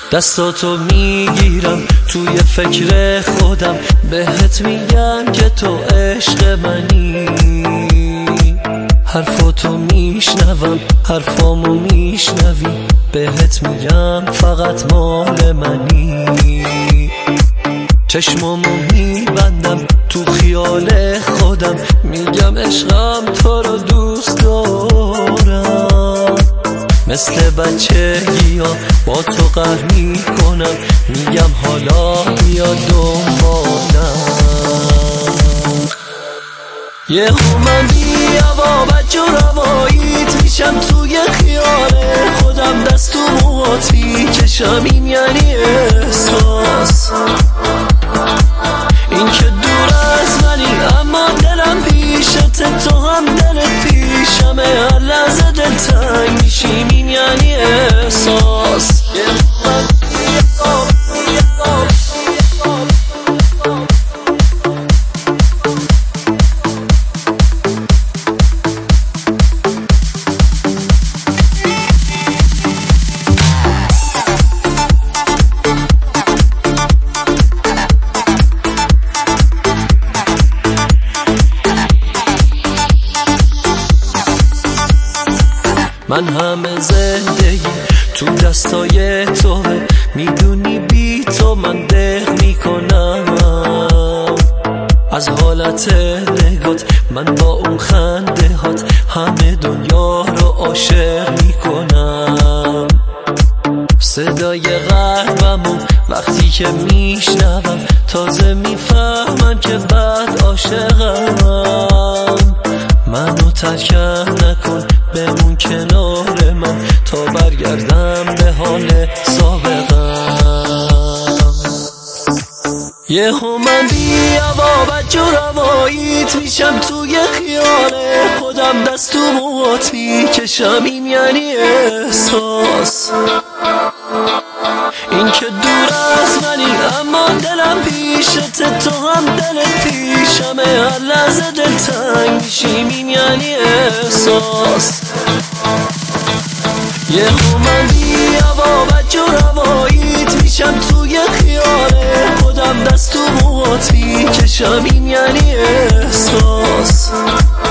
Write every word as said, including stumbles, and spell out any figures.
دستاتو میگیرم توی فکر خودم، بهت میگم که تو عشق منی. حرفاتو میشنوم حرفامو میشنوی، بهت میگم فقط مال منی. چشمامو میبندم تو خیال خودم، میگم عشقم تو رو دوست دارم. مثل بچگی ها با تو قهر میکنم، میگم حالا بیا دنبالم. یه من بیا با بچه رواییت میشم توی خیال خودم، دست تو موهاتی کشم، این یعنی احساس. این که دور از منی اما دلم پیشت، تو هم دلت پیشمه، هر لحظه دلتنگ میشیم، این یعنی احساس. من همه زندگی تو دستای توه، میدونی بی تو من دق میکنم. از حالت نگات من با اون خنده هات همه دنیا رو عاشق میکنم. صدای قلبمو وقتی که میشنوم، تازه میفهمم که بعد عاشقم. منو ترکم نکن، بمون کنار من تا برگردم به حال سابقم. یه من بیا با بچه رواییت میشم توی خیال خودم، دست تو موهاتی کشم، این یعنی احساس. این که دور از منی اما دلم پیشت، تو هم دلت پیشمه، هر لحظه دلتنگ میشیم، این یعنی احساس. یه من بیا با بچه رواییت میشم توی خیال خودم، دست تو موهاتی کشم، این یعنی احساس.